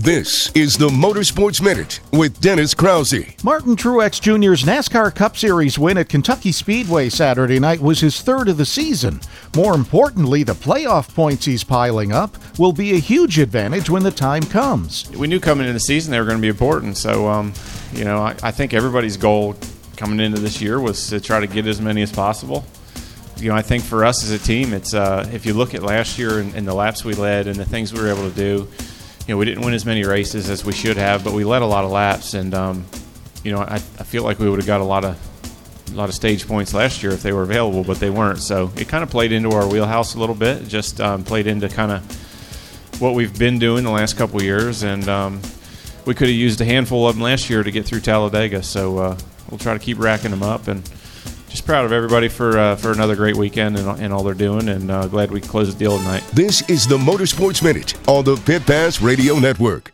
This is the Motorsports Minute with Dennis Krause. Martin Truex Jr.'s NASCAR Cup Series win at Kentucky Speedway Saturday night was his third of the season. More importantly, the playoff points he's piling up will be a huge advantage when the time comes. We knew coming into the season they were going to be important, so I think everybody's goal coming into this year was to try to get as many as possible. I think for us as a team, it's if you look at last year and the laps we led and the things we were able to do, we didn't win as many races as we should have, but we led a lot of laps, and I feel like we would have got a lot of stage points last year if they were available, but they weren't. So it kind of played into our wheelhouse a little bit. It just played into kind of what we've been doing the last couple of years, and we could have used a handful of them last year to get through Talladega. So we'll try to keep racking them up, and just proud of everybody for another great weekend and all they're doing, and glad we closed the deal tonight. This is the Motorsports Minute on the Pit Pass Radio Network.